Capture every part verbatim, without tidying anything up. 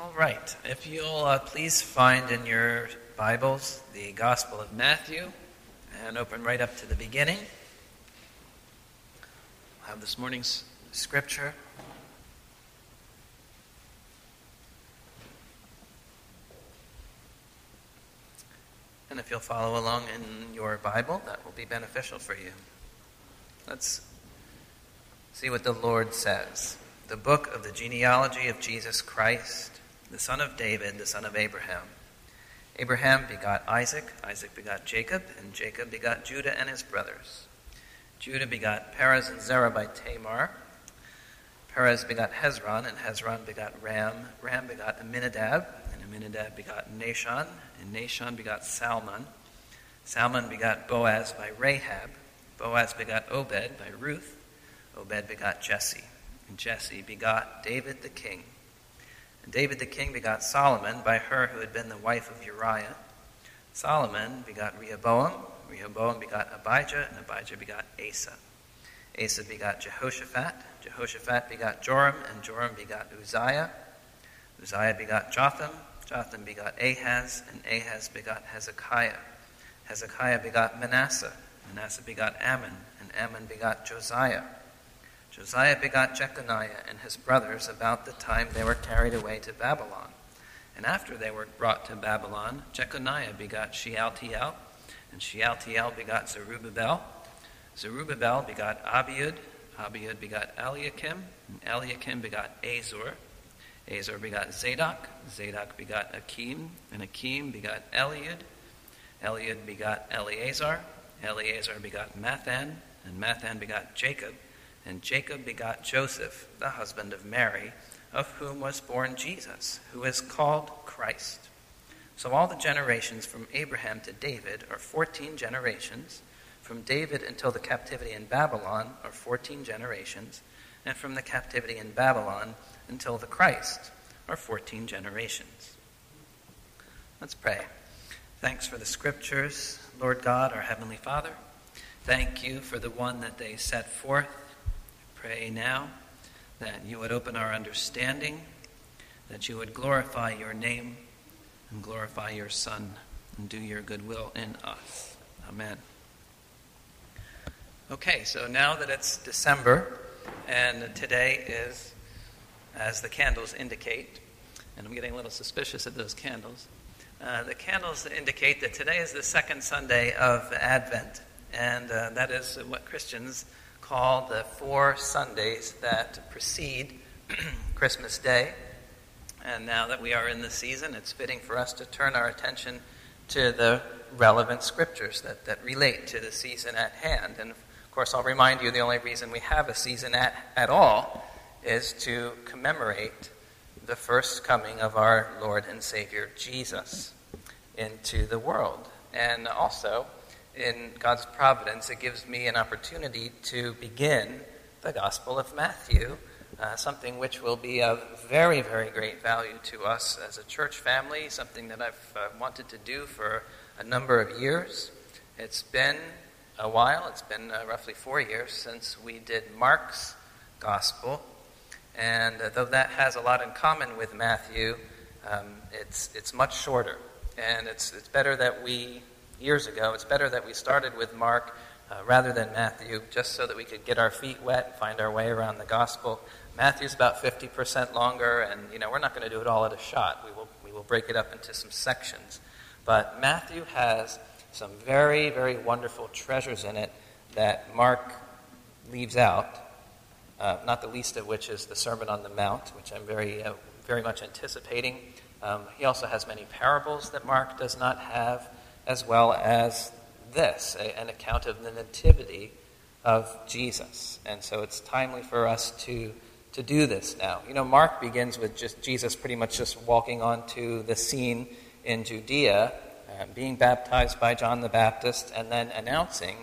All right. If you'll uh, please find in your Bibles the Gospel of Matthew and open right up to the beginning. We'll have this morning's scripture. And if you'll follow along in your Bible, that will be beneficial for you. Let's see what the Lord says. The book of the genealogy of Jesus Christ, the son of David, the son of Abraham. Abraham begot Isaac, Isaac begot Jacob, and Jacob begot Judah and his brothers. Judah begot Perez and Zerah by Tamar. Perez begot Hezron, and Hezron begot Ram. Ram begot Amminadab, and Amminadab begot Nahshon, and Nahshon begot Salmon. Salmon begot Boaz by Rahab. Boaz begot Obed by Ruth. Obed begot Jesse, and Jesse begot David the king. And David the king begot Solomon by her who had been the wife of Uriah. Solomon begot Rehoboam. Rehoboam begot Abijah, and Abijah begot Asa. Asa begot Jehoshaphat. Jehoshaphat begot Joram, and Joram begot Uzziah. Uzziah begot Jotham. Jotham begot Ahaz, and Ahaz begot Hezekiah. Hezekiah begot Manasseh. Manasseh begot Ammon, and Ammon begot Josiah. Josiah begot Jeconiah and his brothers about the time they were carried away to Babylon. And after they were brought to Babylon, Jeconiah begot Shealtiel, and Shealtiel begot Zerubbabel. Zerubbabel begot Abiud. Abiud begot Eliakim, and Eliakim begot Azor. Azor begot Zadok. Zadok begot Akim, and Akim begot Eliud. Eliud begot Eleazar. Eleazar begot Mathan, and Mathan begot Jacob. And Jacob begot Joseph, the husband of Mary, of whom was born Jesus, who is called Christ. So all the generations from Abraham to David are fourteen generations. From David until the captivity in Babylon are fourteen generations. And from the captivity in Babylon until the Christ are fourteen generations. Let's pray. Thanks for the scriptures, Lord God, our Heavenly Father. Thank you for the one that they set forth. Pray now that you would open our understanding, that you would glorify your name and glorify your Son and do your good will in us. Amen. Okay, so now that it's December, and today is, as the candles indicate, and I'm getting a little suspicious of those candles, uh, the candles indicate that today is the second Sunday of Advent, and uh, that is what Christians call the four Sundays that precede Christmas Day. And now that we are in the season, it's fitting for us to turn our attention to the relevant scriptures that, that relate to the season at hand. And of course, I'll remind you the only reason we have a season at, at all is to commemorate the first coming of our Lord and Savior Jesus into the world. And also, in God's providence, it gives me an opportunity to begin the Gospel of Matthew, uh, something which will be of very, very great value to us as a church family, something that I've uh, wanted to do for a number of years. It's been a while, it's been uh, roughly four years since we did Mark's Gospel, and uh, though that has a lot in common with Matthew, um, it's it's much shorter, and it's it's better that we years ago, it's better that we started with Mark uh, rather than Matthew, just so that we could get our feet wet and find our way around the gospel. Matthew's about fifty percent longer, and you know we're not going to do it all at a shot. We will we will break it up into some sections. But Matthew has some very, very wonderful treasures in it that Mark leaves out, uh, not the least of which is the Sermon on the Mount, which I'm very, uh, very much anticipating. Um, he also has many parables that Mark does not have, as well as this, a, an account of the nativity of Jesus. And so it's timely for us to, to do this now. You know, Mark begins with just Jesus pretty much just walking onto the scene in Judea, uh, being baptized by John the Baptist, and then announcing,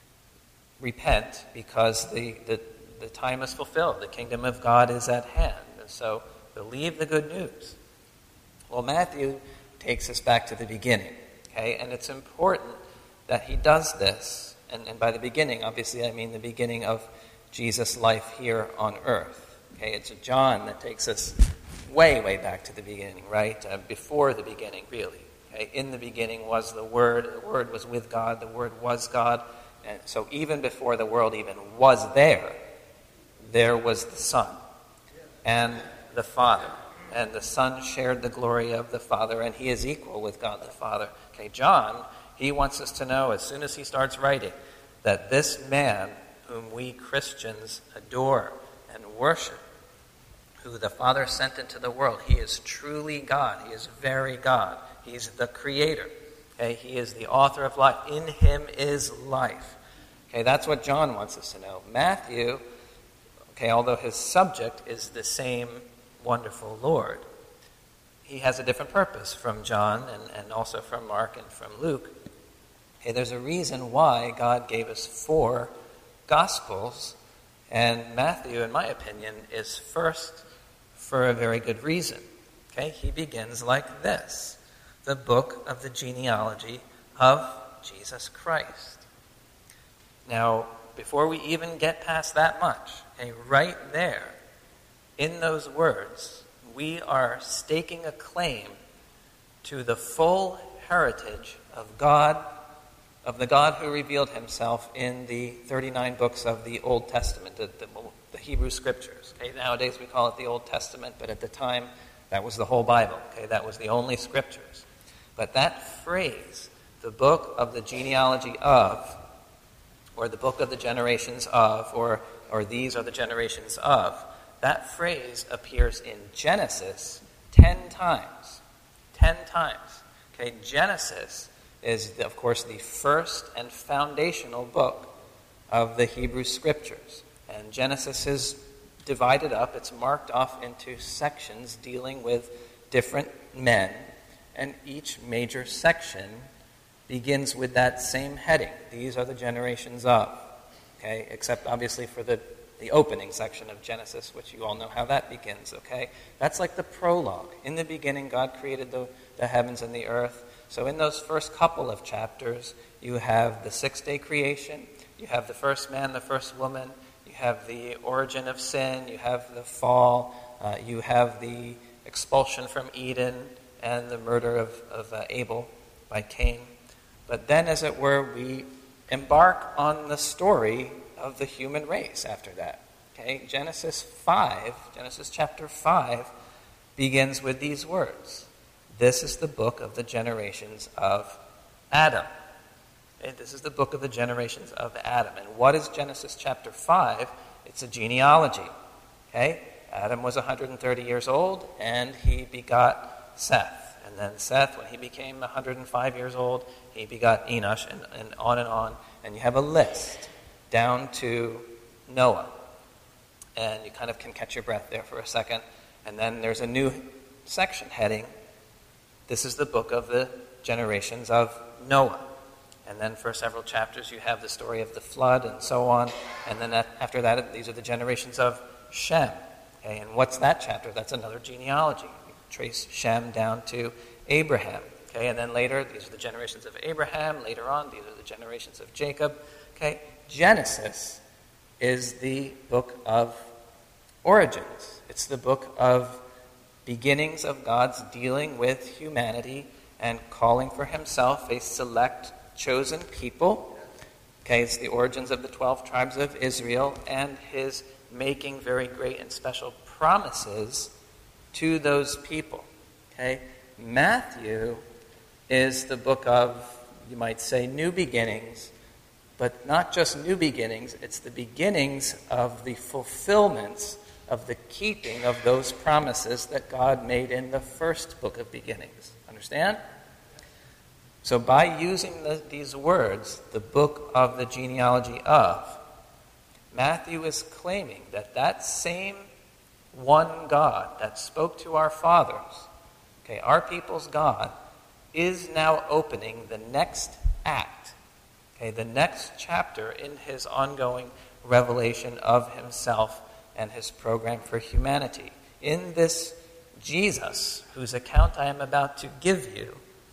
repent, because the, the, the time is fulfilled. The kingdom of God is at hand. And so believe the good news. Well, Matthew takes us back to the beginning. Okay, and it's important that he does this, and, and by the beginning, obviously, I mean the beginning of Jesus' life here on earth. Okay, it's John that takes us way, way back to the beginning, right? Uh, before the beginning, really. Okay? In the beginning was the Word. The Word was with God. The Word was God. And so even before the world even was there, there was the Son and the Father. And the Son shared the glory of the Father, and he is equal with God the Father. Okay, John, he wants us to know as soon as he starts writing that this man whom we Christians adore and worship, who the Father sent into the world, he is truly God. He is very God. He's the Creator. Okay, he is the author of life. In him is life. Okay, that's what John wants us to know. Matthew, okay, although his subject is the same wonderful Lord, he has a different purpose from John and, and also from Mark and from Luke. Okay, there's a reason why God gave us four Gospels, and Matthew, in my opinion, is first for a very good reason. Okay, he begins like this: the book of the genealogy of Jesus Christ. Now, before we even get past that much, okay, right there, in those words, we are staking a claim to the full heritage of God, of the God who revealed himself in the thirty-nine books of the Old Testament, the, the, the Hebrew Scriptures. Okay, nowadays we call it the Old Testament, but at the time that was the whole Bible. Okay, that was the only Scriptures. But that phrase, the book of the genealogy of, or the book of the generations of, or or these are the generations of, that phrase appears in Genesis ten times. Ten times. Okay, Genesis is, of course, the first and foundational book of the Hebrew Scriptures. And Genesis is divided up. It's marked off into sections dealing with different men. And each major section begins with that same heading. These are the generations of. Okay, except obviously for the, the opening section of Genesis, which you all know how that begins, okay? That's like the prologue. In the beginning, God created the, the heavens and the earth. So in those first couple of chapters, you have the six-day creation, you have the first man, the first woman, you have the origin of sin, you have the fall, uh, you have the expulsion from Eden, and the murder of, of uh, Abel by Cain. But then, as it were, we embark on the story of the human race after that. Okay, Genesis five, Genesis chapter five, begins with these words. This is the book of the generations of Adam. Okay, this is the book of the generations of Adam. And what is Genesis chapter five? It's a genealogy. Okay, Adam was one hundred thirty years old, and he begot Seth. And then Seth, when he became one hundred five years old, he begot Enosh, and, and on and on. And you have a list down to Noah. And you kind of can catch your breath there for a second. And then there's a new section heading. This is the book of the generations of Noah. And then for several chapters you have the story of the flood and so on. And then after that, these are the generations of Shem. Okay, and what's that chapter? That's another genealogy. You trace Shem down to Abraham. Okay, and then later, these are the generations of Abraham. Later on, these are the generations of Jacob. Okay, Genesis is the book of origins. It's the book of beginnings of God's dealing with humanity and calling for himself a select, chosen people. Okay, it's the origins of the twelve tribes of Israel and his making very great and special promises to those people. Okay, Matthew is the book of, you might say, new beginnings, but not just new beginnings, it's the beginnings of the fulfillments of the keeping of those promises that God made in the first book of beginnings. Understand? So by using the, these words, the book of the genealogy of, Matthew is claiming that that same one God that spoke to our fathers, okay, our people's God, is now opening the next act, okay, the next chapter in his ongoing revelation of himself and his program for humanity. In this Jesus, whose account I am about to give you,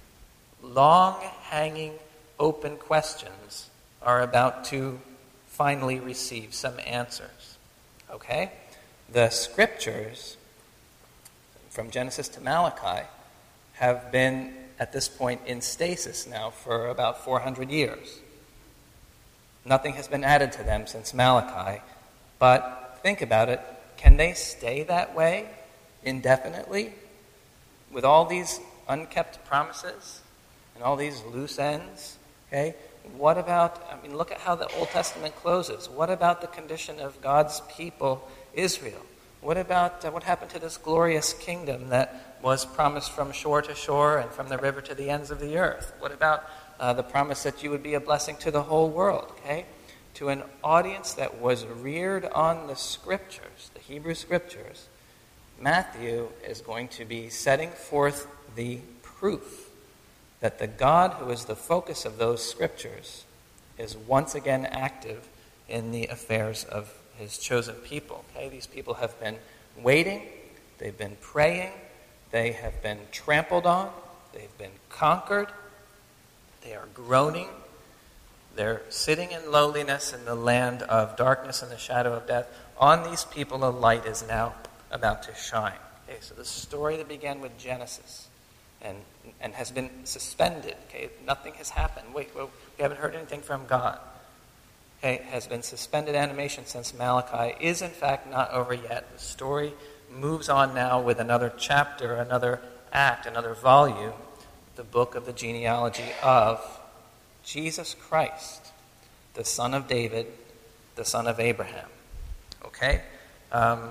long-hanging open questions are about to finally receive some answers. Okay? The scriptures, from Genesis to Malachi, have been at this point in stasis now for about four hundred years. Nothing has been added to them since Malachi, but think about it. Can they stay that way indefinitely with all these unkept promises and all these loose ends? Okay? What about, I mean, look at how the Old Testament closes. What about the condition of God's people, Israel? What about uh, what happened to this glorious kingdom that was promised from shore to shore and from the river to the ends of the earth? What about uh, the promise that you would be a blessing to the whole world? Okay? To an audience that was reared on the scriptures, the Hebrew scriptures, Matthew is going to be setting forth the proof that the God who is the focus of those scriptures is once again active in the affairs of his chosen people. Okay, these people have been waiting, they've been praying, they have been trampled on, they've been conquered, they are groaning, they're sitting in lowliness in the land of darkness and the shadow of death. On these people a light is now about to shine. Okay, so the story that began with Genesis and and has been suspended. Okay, nothing has happened. Wait, well, we haven't heard anything from God. Okay, has been suspended animation since Malachi, is in fact not over yet. The story moves on now with another chapter, another act, another volume, the book of the genealogy of Jesus Christ, the son of David, the son of Abraham. Okay? Um,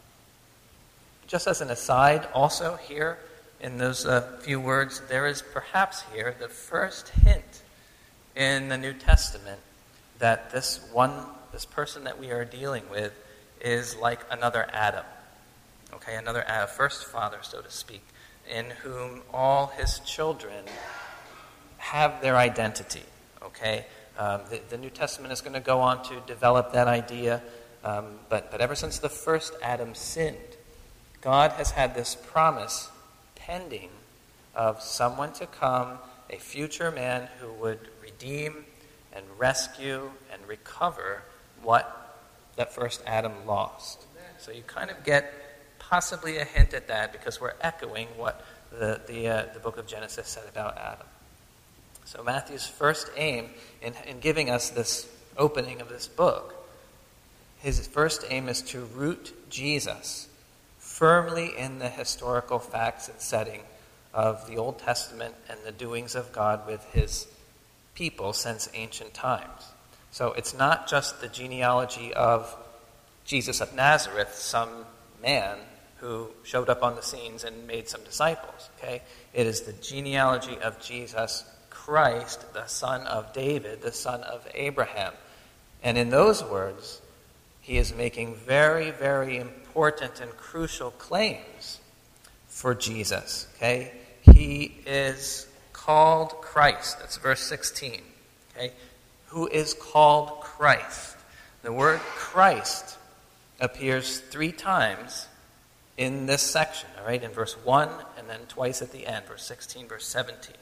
just as an aside, also here in those uh, few words, there is perhaps here the first hint in the New Testament that this one, this person that we are dealing with is like another Adam. Okay, another Adam, first father, so to speak, in whom all his children have their identity. Okay, um, the, the New Testament is going to go on to develop that idea, um, but, but ever since the first Adam sinned, God has had this promise pending of someone to come, a future man who would redeem and rescue and recover what that first Adam lost. So you kind of get possibly a hint at that because we're echoing what the the, uh, the book of Genesis said about Adam. So Matthew's first aim in, in giving us this opening of this book, his first aim is to root Jesus firmly in the historical facts and setting of the Old Testament and the doings of God with his people since ancient times. So it's not just the genealogy of Jesus of Nazareth, some man who showed up on the scenes and made some disciples. Okay, it is the genealogy of Jesus Christ, the son of David, the son of Abraham. And in those words, he is making very, very important and crucial claims for Jesus. Okay, he is called Christ. That's verse sixteen. Okay, who is called Christ? The word Christ appears three times in this section. All right, in verse one and then twice at the end, verse sixteen, verse seventeen.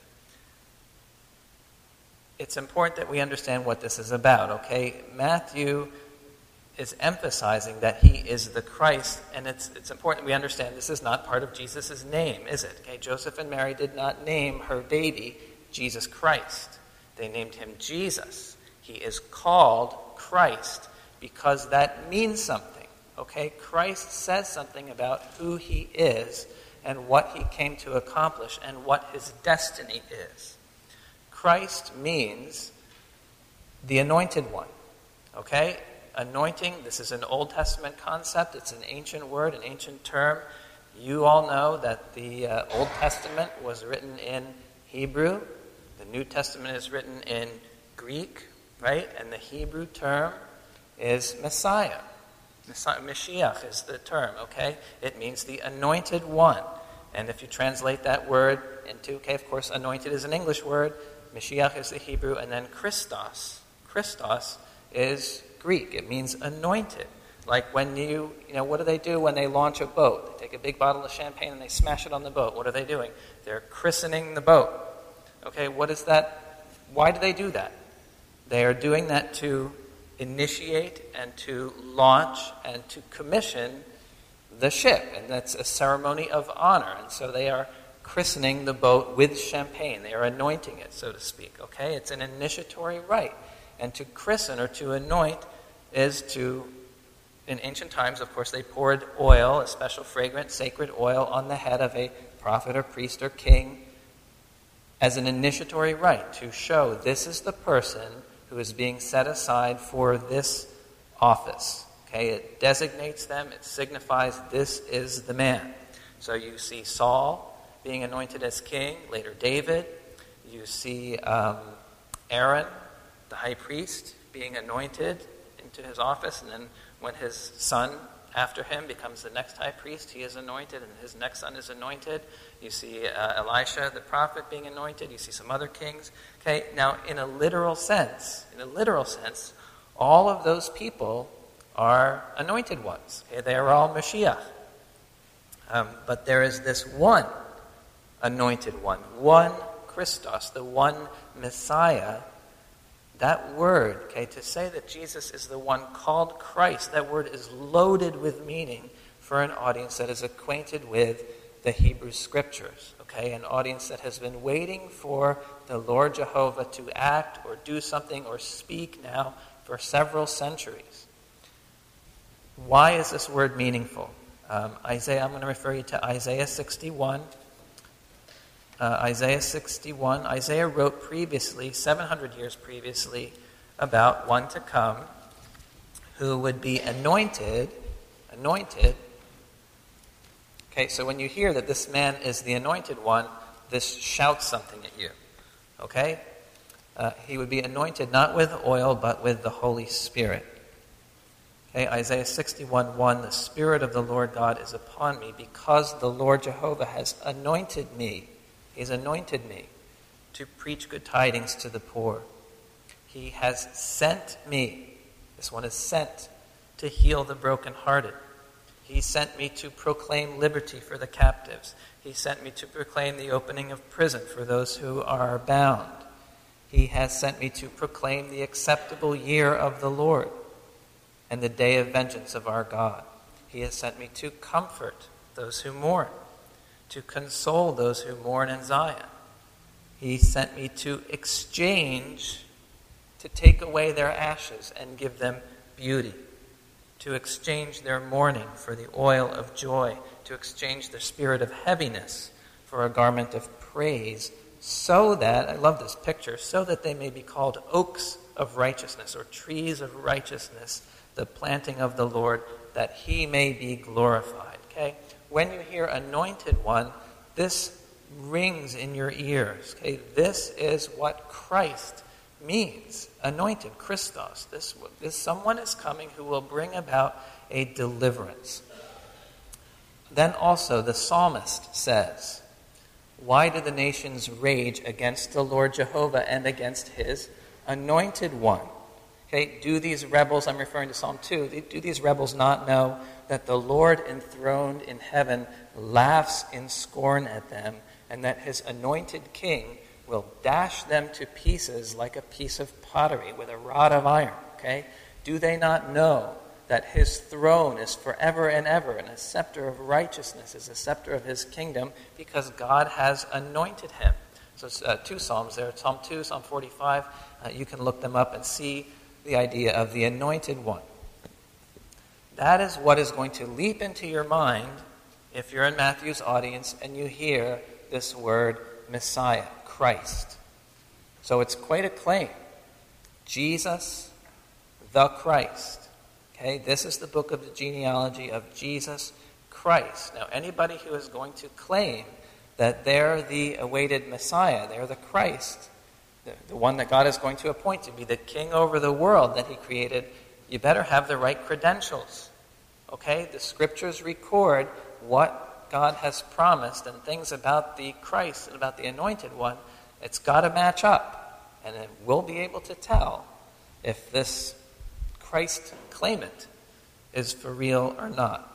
It's important that we understand what this is about. Okay, Matthew is emphasizing that he is the Christ, and it's it's important we understand this is not part of Jesus' name, is it? Okay, Joseph and Mary did not name her baby Jesus Christ. They named him Jesus. He is called Christ because that means something. Okay, Christ says something about who he is and what he came to accomplish and what his destiny is. Christ means the anointed one. Okay? Anointing, this is an Old Testament concept. It's an ancient word, an ancient term. You all know that the uh, Old Testament was written in Hebrew. The New Testament is written in Greek, right? And the Hebrew term is Messiah. Messiah. Mashiach is the term, okay? It means the anointed one. And if you translate that word into, okay, of course, anointed is an English word. Mashiach is the Hebrew. And then Christos. Christos is Greek. It means anointed. Like when you, you know, what do they do when they launch a boat? They take a big bottle of champagne and they smash it on the boat. What are they doing? They're christening the boat. Okay, what is that? Why do they do that? They are doing that to initiate and to launch and to commission the ship, and that's a ceremony of honor. And so they are christening the boat with champagne. They are anointing it, so to speak, okay? It's an initiatory rite. And to christen or to anoint is to, in ancient times, of course, they poured oil, a special fragrant, sacred oil, on the head of a prophet or priest or king as an initiatory rite to show this is the person who is being set aside for this office. Okay, it designates them, it signifies this is the man. So you see Saul being anointed as king, later David. You see um, Aaron, the high priest, being anointed into his office, and then when his son after him becomes the next high priest, he is anointed, and his next son is anointed. You see uh, Elisha, the prophet, being anointed. You see some other kings. Okay, now in a literal sense, in a literal sense, all of those people are anointed ones. Okay, they are all Mashiach. Um, but there is this one anointed one, one Christos, the one Messiah. That word, okay, to say that Jesus is the one called Christ, that word is loaded with meaning for an audience that is acquainted with the Hebrew Scriptures, okay, an audience that has been waiting for the Lord Jehovah to act or do something or speak now for several centuries. Why is this word meaningful? Um, Isaiah, I'm going to refer you to Isaiah sixty-one. Uh, Isaiah sixty-one. Isaiah wrote previously, seven hundred years previously, about one to come who would be anointed, anointed. Okay, so when you hear that this man is the anointed one, this shouts something at you. Okay? Uh, he would be anointed not with oil, but with the Holy Spirit. Okay, Isaiah sixty-one one, the Spirit of the Lord God is upon me because the Lord Jehovah has anointed me. He's anointed me to preach good tidings to the poor. He has sent me, this one is sent, to heal the brokenhearted. He sent me to proclaim liberty for the captives. He sent me to proclaim the opening of prison for those who are bound. He has sent me to proclaim the acceptable year of the Lord and the day of vengeance of our God. He has sent me to comfort those who mourn, to console those who mourn in Zion. He sent me to exchange, to take away their ashes and give them beauty, to exchange their mourning for the oil of joy, to exchange the spirit of heaviness for a garment of praise, so that, I love this picture, so that they may be called oaks of righteousness or trees of righteousness, the planting of the Lord, that he may be glorified. Okay? When you hear anointed one, this rings in your ears. Okay? This is what Christ means. Anointed, Christos. This, this someone is coming who will bring about a deliverance. Then also the psalmist says, why do the nations rage against the Lord Jehovah and against his anointed one? Okay, do these rebels, I'm referring to Psalm two, do these rebels not know that the Lord enthroned in heaven laughs in scorn at them, and that his anointed king will dash them to pieces like a piece of pottery with a rod of iron? Okay, do they not know that his throne is forever and ever, and a scepter of righteousness is a scepter of his kingdom, because God has anointed him? So uh, two psalms there, Psalm two, Psalm forty-five. Uh, you can look them up and see the idea of the anointed one. That is what is going to leap into your mind if you're in Matthew's audience and you hear this word Messiah, Christ. So it's quite a claim. Jesus, the Christ. Okay, this is the book of the genealogy of Jesus Christ. Now, anybody who is going to claim that they're the awaited Messiah, they're the Christ, the, the one that God is going to appoint to be the king over the world that he created, you better have the right credentials. Okay, the scriptures record what God has promised and things about the Christ and about the anointed one. It's got to match up, and it will be able to tell if this Christ claimant is for real or not.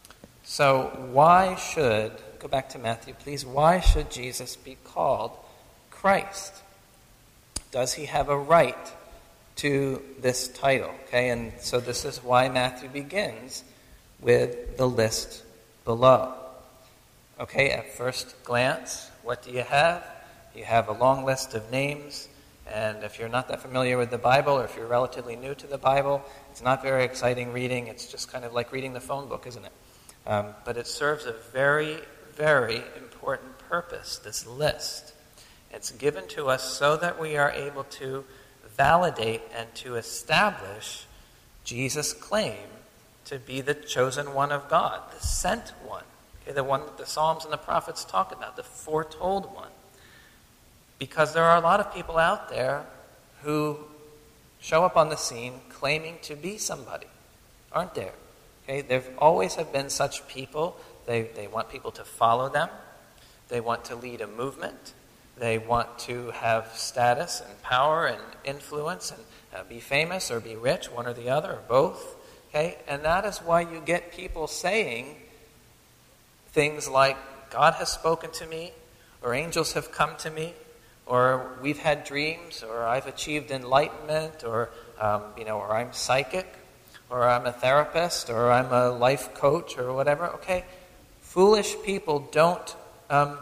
So why should, go back to Matthew please, why should Jesus be called Christ? Does he have a right to this title? Okay, and so this is why Matthew begins with the list below. Okay, at first glance, what do you have? You have a long list of names, and if you're not that familiar with the Bible, or if you're relatively new to the Bible, it's not very exciting reading. It's just kind of like reading the phone book, isn't it? Um, but it serves a very, very important purpose, this list. It's given to us so that we are able to validate and to establish Jesus' claim to be the chosen one of God, the sent one, okay, the one that the Psalms and the prophets talk about, the foretold one. Because there are a lot of people out there who show up on the scene claiming to be somebody, aren't there? Okay, there always have been such people. They, they want people to follow them. They want to lead a movement. They want to have status and power and influence and uh, be famous or be rich, one or the other, or both. Okay, and that is why you get people saying things like, God has spoken to me, or angels have come to me, or we've had dreams, or I've achieved enlightenment, or um, you know, or I'm psychic, or I'm a therapist, or I'm a life coach, or whatever. Okay, foolish people don't um,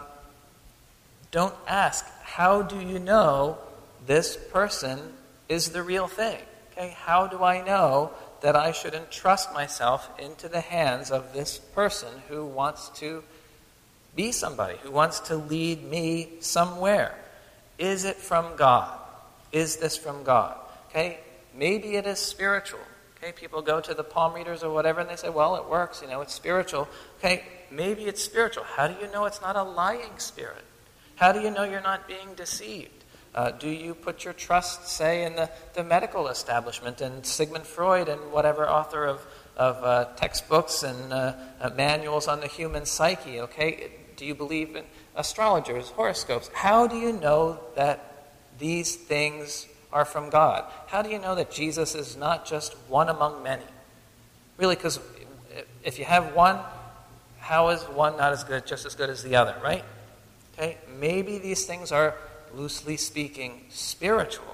don't ask, how do you know this person is the real thing? Okay, how do I know that I should entrust myself into the hands of this person who wants to be somebody, who wants to lead me somewhere? Is it from God? Is this from God? Okay, maybe it is spiritual. Okay, people go to the palm readers or whatever and they say, well, it works, you know, it's spiritual. Okay, maybe it's spiritual. How do you know it's not a lying spirit? How do you know you're not being deceived? Uh, do you put your trust, say, in the, the medical establishment and Sigmund Freud and whatever author of, of uh, textbooks and uh, uh, manuals on the human psyche, okay? Do you believe in astrologers, horoscopes? How do you know that these things are from God? How do you know that Jesus is not just one among many? Really, because if you have one, how is one not as good, just as good as the other, right? Okay, maybe these things are, loosely speaking, spiritual.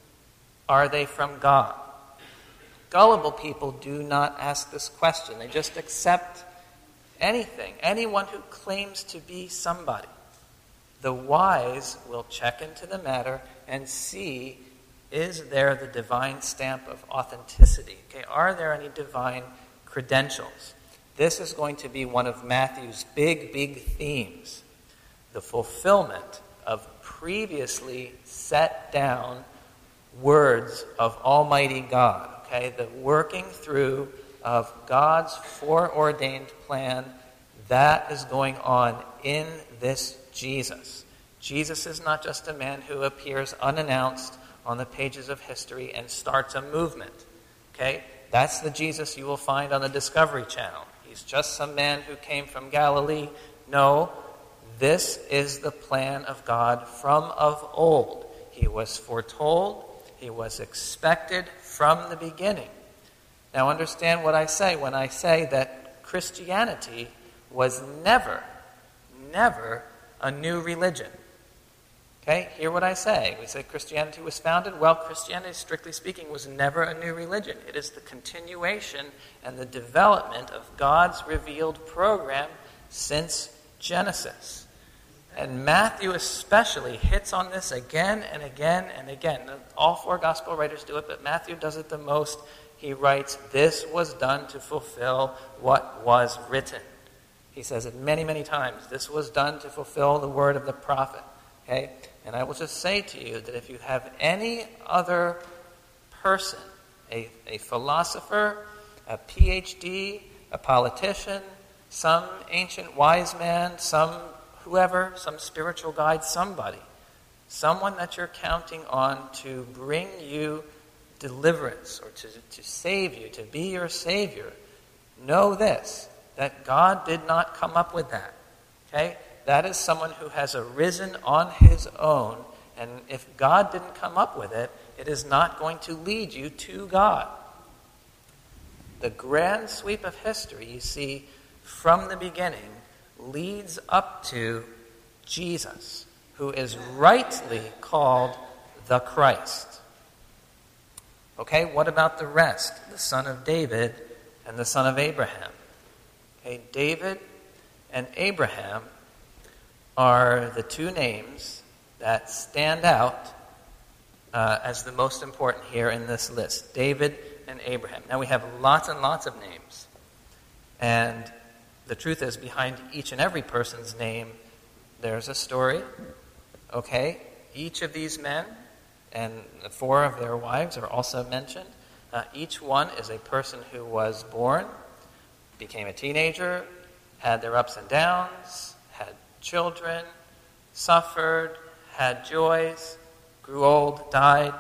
Are they from God? Gullible people do not ask this question. They just accept anything, anyone who claims to be somebody. The wise will check into the matter and see, is there the divine stamp of authenticity? Okay, are there any divine credentials? This is going to be one of Matthew's big, big themes. The fulfillment of previously set down words of Almighty God. Okay, the working through of God's foreordained plan that is going on in this Jesus. Jesus is not just a man who appears unannounced on the pages of history and starts a movement. Okay, that's the Jesus you will find on the Discovery Channel. He's just some man who came from Galilee. No. This is the plan of God from of old. He was foretold. He was expected from the beginning. Now understand what I say when I say that Christianity was never, never a new religion. Okay, hear what I say. We say Christianity was founded. Well, Christianity, strictly speaking, was never a new religion. It is the continuation and the development of God's revealed program since Genesis. And Matthew especially hits on this again and again and again. All four gospel writers do it, but Matthew does it the most. He writes, this was done to fulfill what was written. He says it many, many times. This was done to fulfill the word of the prophet. Okay? And I will just say to you that if you have any other person, a, a philosopher, a P H D, a politician, some ancient wise man, some whoever, some spiritual guide, somebody, someone that you're counting on to bring you deliverance or to, to save you, to be your Savior, know this, that God did not come up with that. Okay? That is someone who has arisen on his own, and if God didn't come up with it, it is not going to lead you to God. The grand sweep of history, you see, from the beginning, leads up to Jesus, who is rightly called the Christ. Okay, what about the rest? The son of David and the son of Abraham. Okay, David and Abraham are the two names that stand out uh, as the most important here in this list. David and Abraham. Now we have lots and lots of names. And the truth is, behind each and every person's name, there's a story. Okay? Each of these men and the four of their wives are also mentioned. Uh, each one is a person who was born, became a teenager, had their ups and downs, had children, suffered, had joys, grew old, died.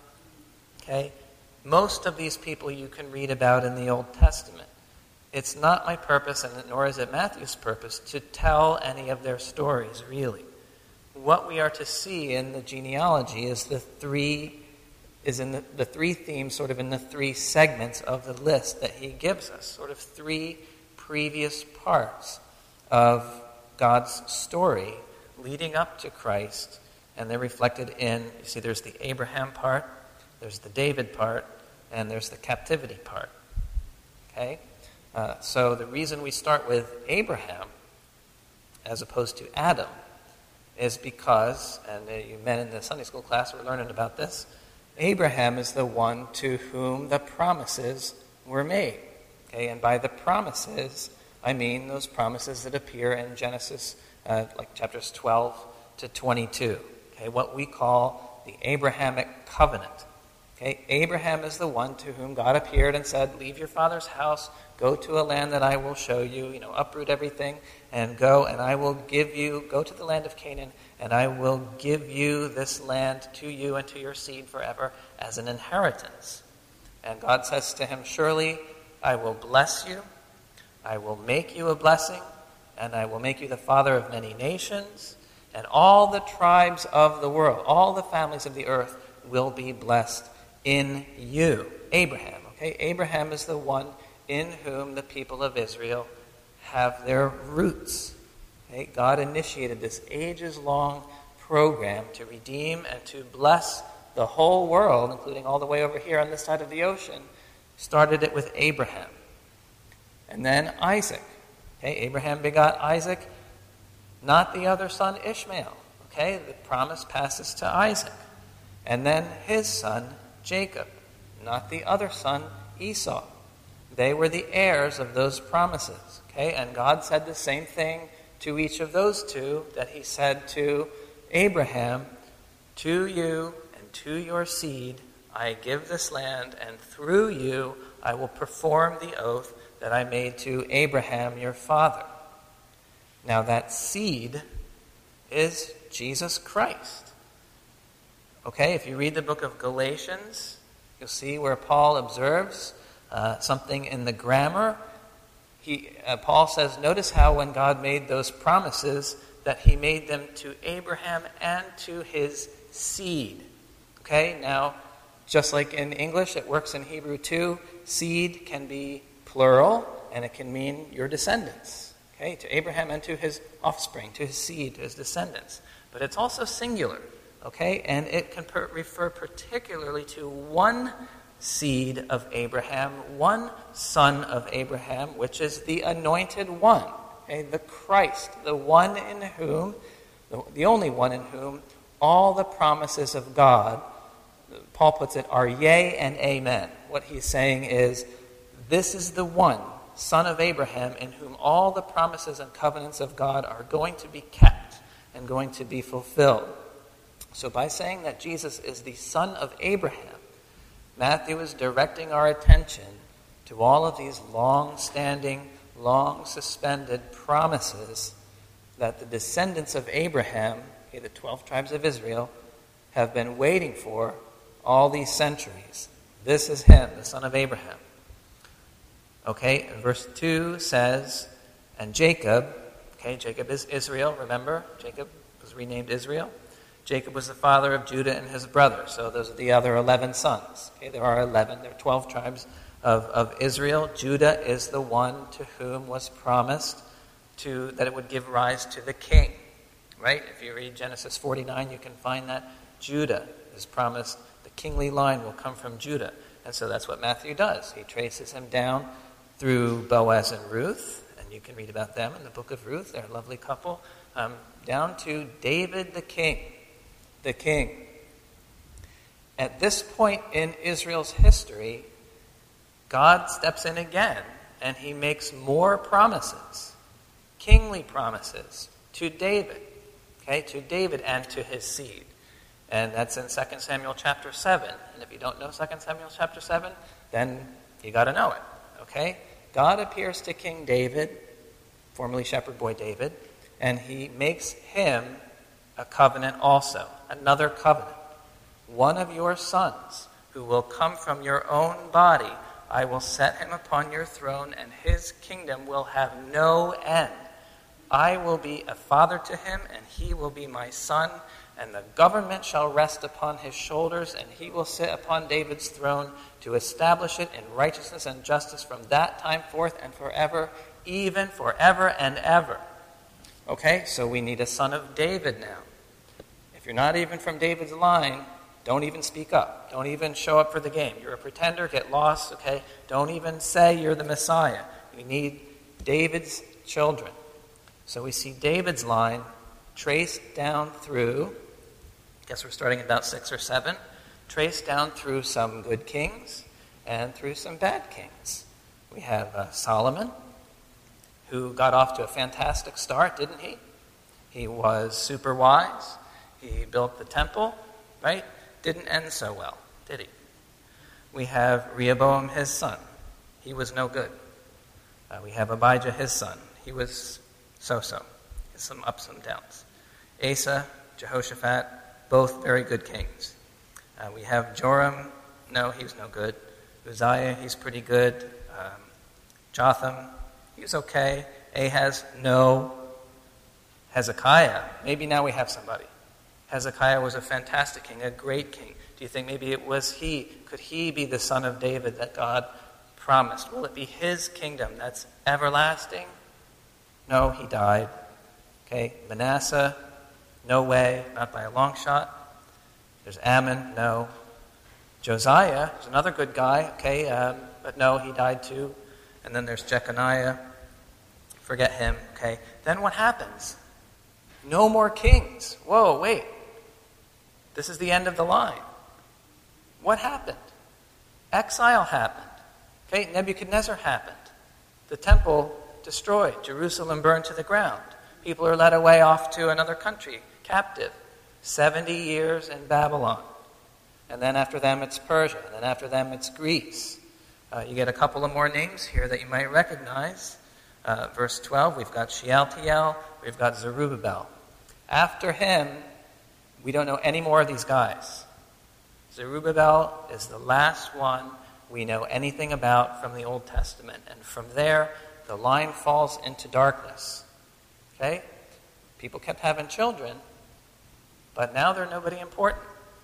Okay? Most of these people you can read about in the Old Testament. It's not my purpose, and nor is it Matthew's purpose, to tell any of their stories, really. What we are to see in the genealogy is the three is in the, the three themes, sort of in the three segments of the list that he gives us, sort of three previous parts of God's story leading up to Christ, and they're reflected in, you see, there's the Abraham part, there's the David part, and there's the captivity part. Okay? Uh, so the reason we start with Abraham as opposed to Adam is because, and uh, you men in the Sunday school class were learning about this, Abraham is the one to whom the promises were made. Okay, and by the promises, I mean those promises that appear in Genesis, uh, like chapters twelve to twenty-two. Okay, what we call the Abrahamic covenant. Okay, Abraham is the one to whom God appeared and said, "Leave your father's house, go to a land that I will show you. You know, uproot everything and go, and I will give you. Go to the land of Canaan, and I will give you this land to you and to your seed forever as an inheritance." And God says to him, "Surely I will bless you. I will make you a blessing, and I will make you the father of many nations, and all the tribes of the world, all the families of the earth will be blessed in you." Abraham, okay? Abraham is the one in whom the people of Israel have their roots. Okay? God initiated this ages-long program to redeem and to bless the whole world, including all the way over here on this side of the ocean. Started it with Abraham. And then Isaac. Okay? Abraham begot Isaac, not the other son Ishmael. Okay? The promise passes to Isaac. And then his son Jacob, not the other son Esau. They were the heirs of those promises. Okay? And God said the same thing to each of those two that he said to Abraham, "To you and to your seed I give this land, and through you I will perform the oath that I made to Abraham your father." Now that seed is Jesus Christ. Okay, if you read the book of Galatians, you'll see where Paul observes uh, something in the grammar. He, uh, Paul says, notice how when God made those promises that he made them to Abraham and to his seed. Okay, now, just like in English, it works in Hebrew too. Seed can be plural, and it can mean your descendants. Okay, to Abraham and to his offspring, to his seed, to his descendants. But it's also singular. Okay, and it can per- refer particularly to one seed of Abraham, one son of Abraham, which is the anointed one, okay, the Christ, the one in whom, the, the only one in whom all the promises of God, Paul puts it, are yea and amen. What he's saying is, this is the one, son of Abraham, in whom all the promises and covenants of God are going to be kept and going to be fulfilled. So by saying that Jesus is the son of Abraham, Matthew is directing our attention to all of these long-standing, long-suspended promises that the descendants of Abraham, okay, the twelve tribes of Israel, have been waiting for all these centuries. This is him, the son of Abraham. Okay, verse two says, and Jacob, okay, Jacob is Israel, remember? Jacob was renamed Israel. Jacob was the father of Judah and his brother. So those are the other eleven sons. Okay, there are eleven. There are twelve tribes of, of Israel. Judah is the one to whom was promised to that it would give rise to the king. Right? If you read Genesis forty-nine, you can find that Judah is promised. The kingly line will come from Judah. And so that's what Matthew does. He traces him down through Boaz and Ruth. And you can read about them in the book of Ruth. They're a lovely couple. Um, down to David the king. The king. At this point in Israel's history, God steps in again, and he makes more promises, kingly promises, to David, okay, to David and to his seed. And that's in Second Samuel chapter seven. And if you don't know Second Samuel chapter seven, then you got to know it, okay? God appears to King David, formerly shepherd boy David, and he makes him a covenant also, another covenant. One of your sons, who will come from your own body, I will set him upon your throne, and his kingdom will have no end. I will be a father to him, and he will be my son, and the government shall rest upon his shoulders, and he will sit upon David's throne to establish it in righteousness and justice from that time forth and forever, even forever and ever. Okay, so we need a son of David now. If you're not even from David's line, don't even speak up. Don't even show up for the game. You're a pretender, get lost, okay? Don't even say you're the Messiah. We need David's children. So we see David's line traced down through, I guess we're starting at about six or seven, traced down through some good kings and through some bad kings. We have uh, Solomon, who got off to a fantastic start, didn't he? He was super wise. He built the temple, right? Didn't end so well, did he? We have Rehoboam, his son. He was no good. Uh, we have Abijah, his son. He was so-so. Some ups and downs. Asa, Jehoshaphat, both very good kings. Uh, we have Joram. No, he was no good. Uzziah, he's pretty good. Um, Jotham, he was okay. Ahaz, no. Hezekiah, maybe now we have somebody. Hezekiah was a fantastic king, a great king. Do you think maybe it was he? Could he be the son of David that God promised? Will it be his kingdom that's everlasting? No, he died. Okay, Manasseh, no way, not by a long shot. There's Ammon, no. Josiah is another good guy, okay, um, but no, he died too. And then there's Jeconiah, forget him, okay. Then what happens? No more kings. Whoa, wait. This is the end of the line. What happened? Exile happened. Okay, Nebuchadnezzar happened. The temple destroyed. Jerusalem burned to the ground. People are led away off to another country, captive. seventy years in Babylon. And then after them it's Persia. And then after them it's Greece. Uh, you get a couple of more names here that you might recognize. Uh, verse twelve, we've got Shealtiel, we've got Zerubbabel. After him, we don't know any more of these guys. Zerubbabel is the last one we know anything about from the Old Testament. And from there, the line falls into darkness. Okay? People kept having children, but now they're nobody important.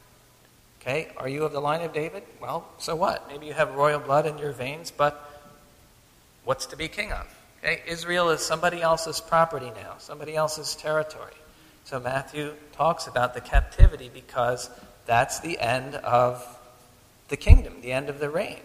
Okay? Are you of the line of David? Well, so what? Maybe you have royal blood in your veins, but what's to be king of? Okay? Israel is somebody else's property now, somebody else's territory. So Matthew talks about the captivity because that's the end of the kingdom, the end of the reign.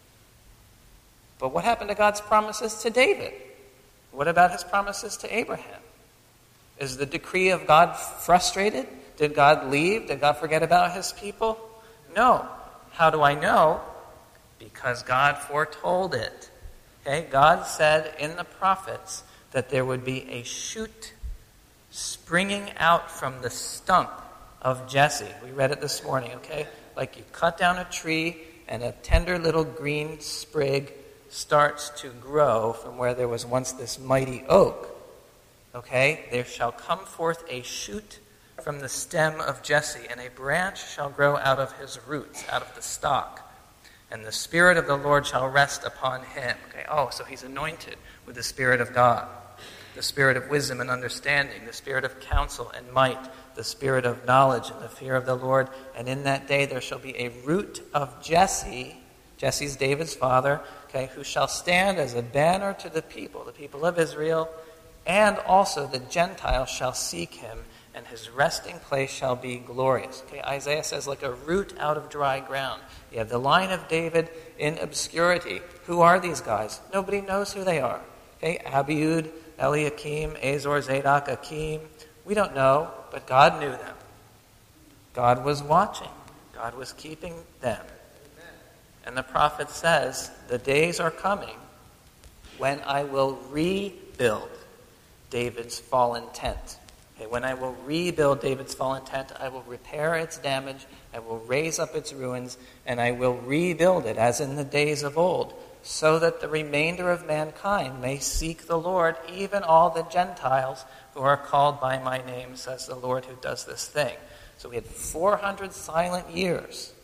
But what happened to God's promises to David? What about his promises to Abraham? Is the decree of God frustrated? Did God leave? Did God forget about his people? No. How do I know? Because God foretold it. Okay? God said in the prophets that there would be a shoot springing out from the stump of Jesse. We read it this morning, okay? Like you cut down a tree and a tender little green sprig starts to grow from where there was once this mighty oak. Okay? There shall come forth a shoot from the stem of Jesse, and a branch shall grow out of his roots, out of the stock. And the Spirit of the Lord shall rest upon him. Okay? Oh, so he's anointed with the Spirit of God. The Spirit of wisdom and understanding, the Spirit of counsel and might, the Spirit of knowledge and the fear of the Lord. And in that day there shall be a root of Jesse, Jesse's David's father, okay, who shall stand as a banner to the people, the people of Israel, and also the Gentiles shall seek him, and his resting place shall be glorious. Okay, Isaiah says like a root out of dry ground. You have the line of David in obscurity. Who are these guys? Nobody knows who they are. Okay, Abiud, Eliakim, Azor, Zadok, Akim. We don't know, but God knew them. God was watching. God was keeping them. And the prophet says, the days are coming when I will rebuild David's fallen tent. Okay, when I will rebuild David's fallen tent, I will repair its damage, I will raise up its ruins, and I will rebuild it as in the days of old, so that the remainder of mankind may seek the Lord, even all the Gentiles who are called by my name, says the Lord who does this thing. So we had four hundred silent years.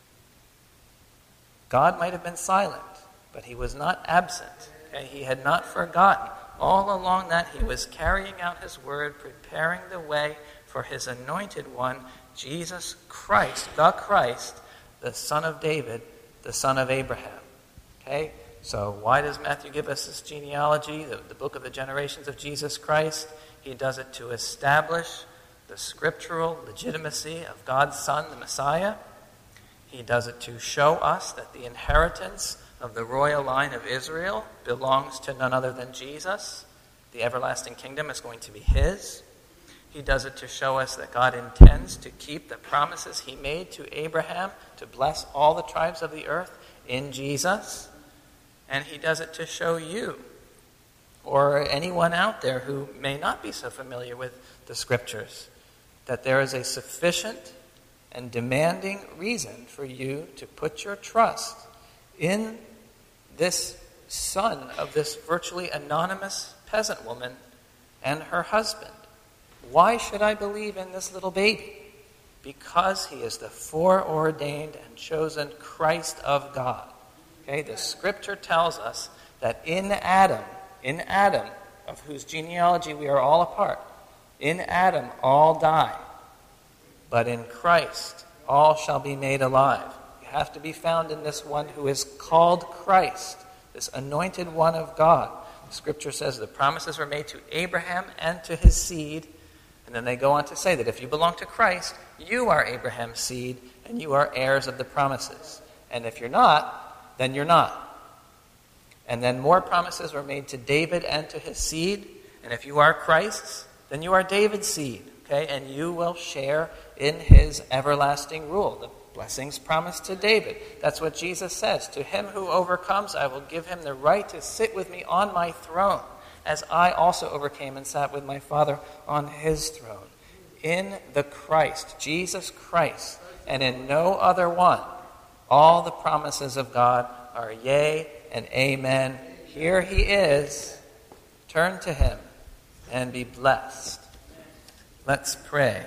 God might have been silent, but he was not absent. Okay? He had not forgotten. All along that, he was carrying out his word, preparing the way for his anointed one, Jesus Christ, the Christ, the son of David, the son of Abraham. Okay? So why does Matthew give us this genealogy, the, the book of the generations of Jesus Christ? He does it to establish the scriptural legitimacy of God's Son, the Messiah. He does it to show us that the inheritance of the royal line of Israel belongs to none other than Jesus. The everlasting kingdom is going to be his. He does it to show us that God intends to keep the promises he made to Abraham to bless all the tribes of the earth in Jesus. And he does it to show you, or anyone out there who may not be so familiar with the scriptures, that there is a sufficient and demanding reason for you to put your trust in this son of this virtually anonymous peasant woman and her husband. Why should I believe in this little baby? Because he is the foreordained and chosen Christ of God. Okay, the scripture tells us that in Adam, in Adam, of whose genealogy we are all a part, in Adam all die, but in Christ all shall be made alive. You have to be found in this one who is called Christ, this anointed one of God. The scripture says the promises were made to Abraham and to his seed, and then they go on to say that if you belong to Christ, you are Abraham's seed, and you are heirs of the promises. And if you're not, then you're not. And then more promises were made to David and to his seed, and if you are Christ's, then you are David's seed, okay? And you will share in his everlasting rule. The blessings promised to David. That's what Jesus says. To him who overcomes, I will give him the right to sit with me on my throne, as I also overcame and sat with my Father on his throne. In the Christ, Jesus Christ, and in no other one, all the promises of God are yea and amen. Here he is. Turn to him and be blessed. Let's pray.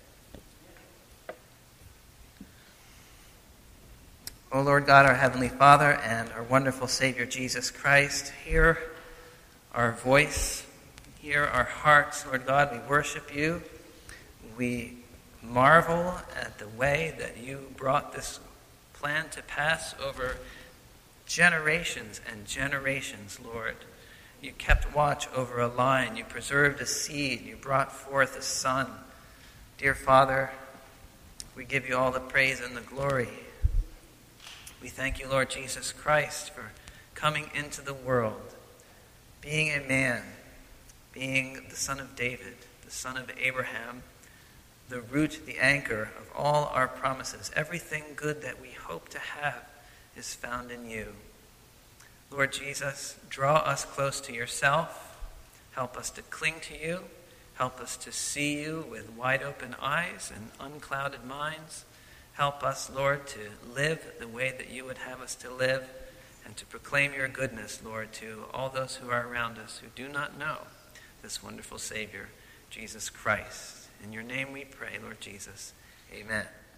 O Lord God, our Heavenly Father, and our wonderful Savior Jesus Christ, hear our voice, hear our hearts. Lord God, we worship you. We marvel at the way that you brought this plan to pass over generations and generations, Lord. You kept watch over a line. You preserved a seed. You brought forth a son. Dear Father, we give you all the praise and the glory. We thank you, Lord Jesus Christ, for coming into the world, being a man, being the son of David, the son of Abraham, the root, the anchor of all our promises. Everything good that we hope to have is found in you. Lord Jesus, draw us close to yourself. Help us to cling to you. Help us to see you with wide open eyes and unclouded minds. Help us, Lord, to live the way that you would have us to live and to proclaim your goodness, Lord, to all those who are around us who do not know this wonderful Savior, Jesus Christ. In your name we pray, Lord Jesus. Amen.